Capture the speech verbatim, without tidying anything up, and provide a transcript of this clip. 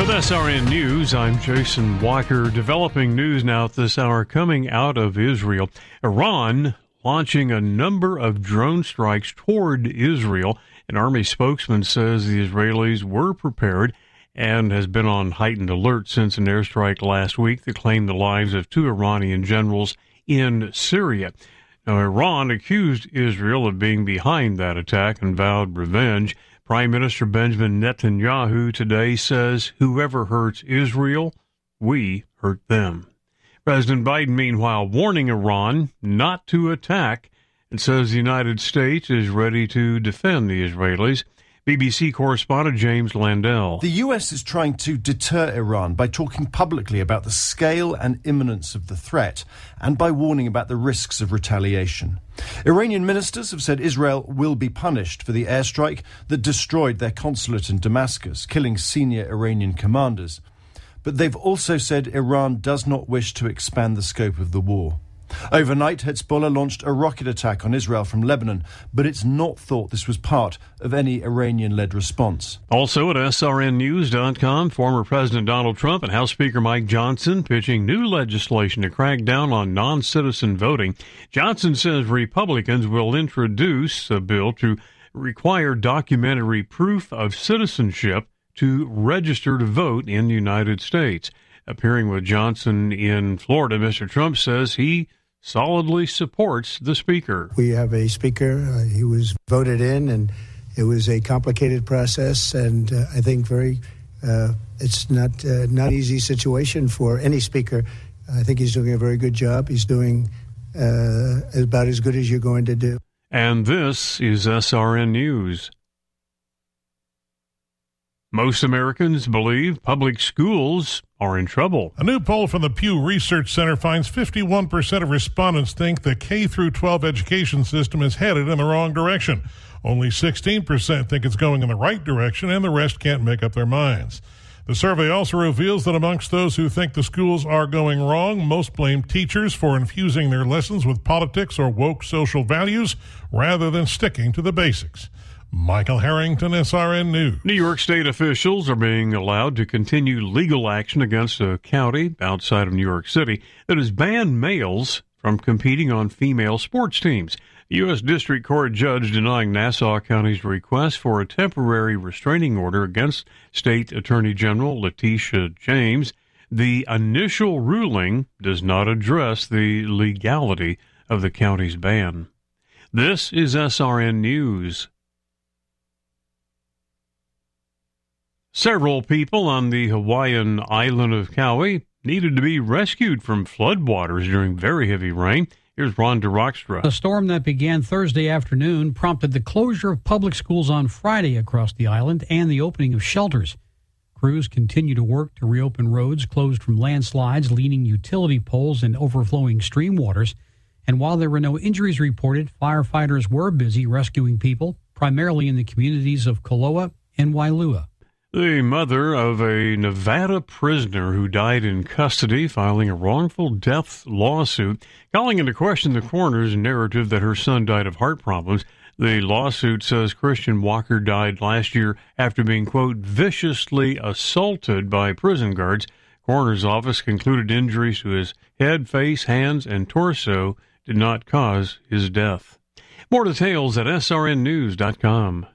With S R N News, I'm Jason Walker. Developing news now at this hour coming out of Israel. Iran launching a number of drone strikes toward Israel. An army spokesman says the Israelis were prepared and has been on heightened alert since an airstrike last week that claimed the lives of two Iranian generals in Syria. Now, Iran accused Israel of being behind that attack and vowed revenge. Prime Minister Benjamin Netanyahu today says whoever hurts Israel, we hurt them. President Biden, meanwhile, warning Iran not to attack and says the United States is ready to defend the Israelis. B B C correspondent James Landell. The U S is trying to deter Iran by talking publicly about the scale and imminence of the threat and by warning about the risks of retaliation. Iranian ministers have said Israel will be punished for the airstrike that destroyed their consulate in Damascus, killing senior Iranian commanders. But they've also said Iran does not wish to expand the scope of the war. Overnight, Hezbollah launched a rocket attack on Israel from Lebanon, but it's not thought this was part of any Iranian-led response. Also at S R N news dot com, former President Donald Trump and House Speaker Mike Johnson pitching new legislation to crack down on non-citizen voting. Johnson says Republicans will introduce a bill to require documentary proof of citizenship to register to vote in the United States. Appearing with Johnson in Florida, Mister Trump says he solidly supports the speaker. We have a speaker. Uh, he was voted in, and it was a complicated process, and uh, I think very uh, it's not uh, not easy situation for any speaker. I think he's doing a very good job. He's doing uh, about as good as you're going to do. And this is S R N News. Most Americans believe public schools are in trouble. A new poll from the Pew Research Center finds fifty-one percent of respondents think the K through twelve education system is headed in the wrong direction. Only sixteen percent think it's going in the right direction, and the rest can't make up their minds. The survey also reveals that amongst those who think the schools are going wrong, most blame teachers for infusing their lessons with politics or woke social values rather than sticking to the basics. Michael Harrington, S R N News. New York State officials are being allowed to continue legal action against a county outside of New York City that has banned males from competing on female sports teams. The U S District Court judge denying Nassau County's request for a temporary restraining order against State Attorney General Letitia James. The initial ruling does not address the legality of the county's ban. This is S R N News. Several people on the Hawaiian island of Kauai needed to be rescued from floodwaters during very heavy rain. Here's Ron DeRockstra. A storm that began Thursday afternoon prompted the closure of public schools on Friday across the island and the opening of shelters. Crews continue to work to reopen roads closed from landslides, leaning utility poles, and overflowing stream waters. And while there were no injuries reported, firefighters were busy rescuing people, primarily in the communities of Koloa and Wailua. The mother of a Nevada prisoner who died in custody filing a wrongful death lawsuit, calling into question the coroner's narrative that her son died of heart problems. The lawsuit says Christian Walker died last year after being, quote, viciously assaulted by prison guards. Coroner's office concluded injuries to his head, face, hands, and torso did not cause his death. More details at S R N news dot com.